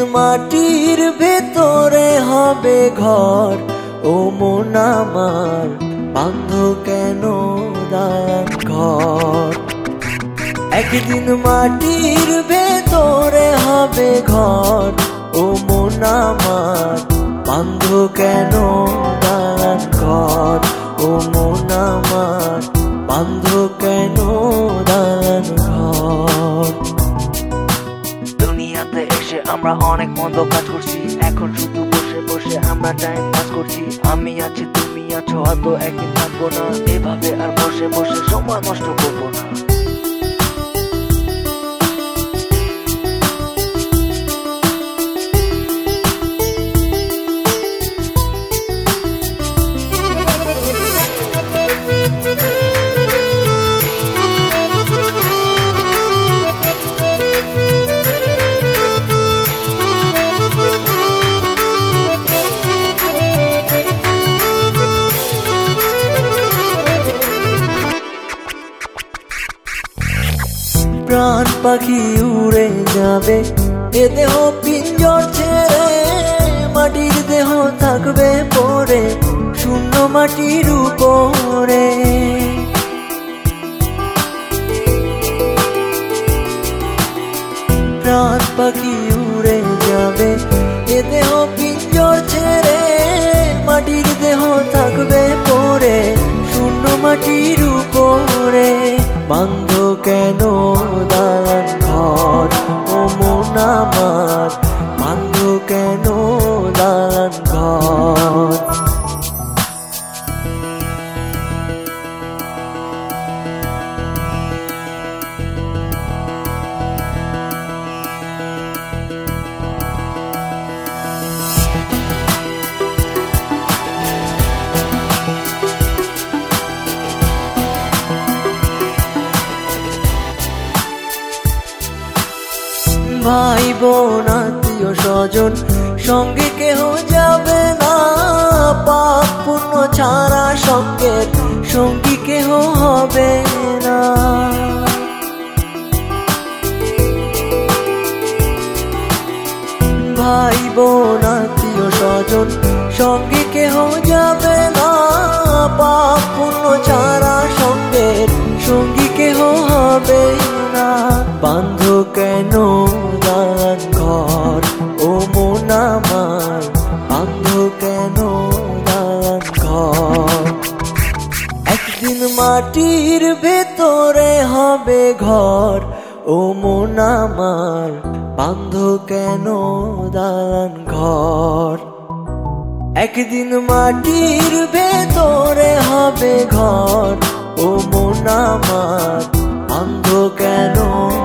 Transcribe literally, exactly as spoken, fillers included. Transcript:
মাটির ভেতরে হবে ঘর, ও মন আমার বাঁধ কেন দালান ঘর। একদিন মাটির ভেতরে হবে ঘর, ও মন আমার বাঁধ কেন দালান ঘর, ও মন আমার বাঁধ কেন দালান ঘর। দুনিয়াতে এসে আমরা অনেক মন্দ কাজ করছি, এখন শুধু বসে বসে আমরা টাইম পাস করছি। আমি আছি তুমি আছো, হয়তো একদিন থাকবো না, এভাবে আর বসে বসে সময় নষ্ট করবো না। প্রাণ পাখি উড়ে যাবে এ দেহ পিঞ্জর ছেড়ে, মাটির দেহ থাকবে পড়ে শূন্য মাটির উপরে। প্রাণ পাখি উড়ে যাবে এ দেহ পিঞ্জর ছেড়ে, মাটির দেহ থাকবে পড়ে শূন্য মাটির উপরে। বাঁধ কেন দালান ঘর, ও মন আমার বাঁধ কেন দালান ঘর। ভাই বোন আত্মীয় স্বজন সঙ্গে কেহ যাবে না, পাপ পুণ্য ছাড়া সঙ্গের সঙ্গী কেহ হবে না। ভাই বোন আত্মীয় স্বজন সঙ্গে কেহ যাবে না, পাপ পুণ্য ছাড়া সঙ্গের সঙ্গী কেহ হবে না। বাঁধ কেন দালান ঘর, ও মন আমার বাঁধ কেন দালান ঘর। একদিন মাটির ভেতরে হবে ঘর, ও মন আমার বাঁধ কেন দালান ঘর। একদিন মাটির ভেতরে হবে ঘর, ও মন আমার বাঁধ কেন